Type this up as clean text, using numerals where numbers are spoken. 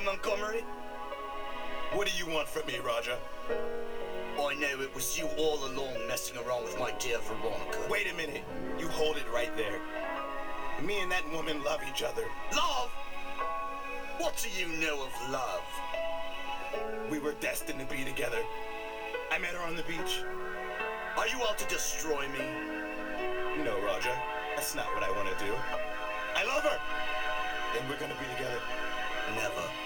Montgomery? What do you want from me, Raja? I know it was you all along messing around with my dear Veronica. Wait a minute. You hold it right there. Me and that woman love each other. Love? What do you know of love? We were destined to be together. I met her on the beach. Are you out to destroy me? No, Raja. That's not what I want to do. I love her. And we're gonna be together. Never.